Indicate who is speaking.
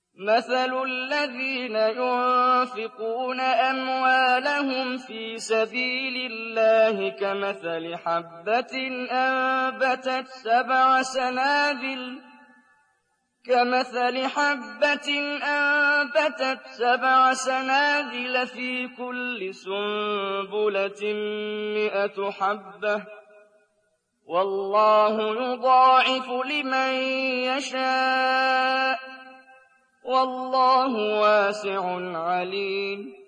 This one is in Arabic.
Speaker 1: مَثَلُ الَّذِينَ يُنفِقُونَ أَمْوَالَهُمْ فِي سَبِيلِ اللَّهِ كَمَثَلِ حَبَّةٍ أَنبَتَتْ 7 سَنَابِلَ فِي كُلِّ سُنبُلَةٍ 100 حَبَّةٍ ۗ وَاللَّهُ يُضَاعِفُ لِمَن يَشَاءُ ۗ وَاللَّهُ وَاسِعٌ عَلِيمٌ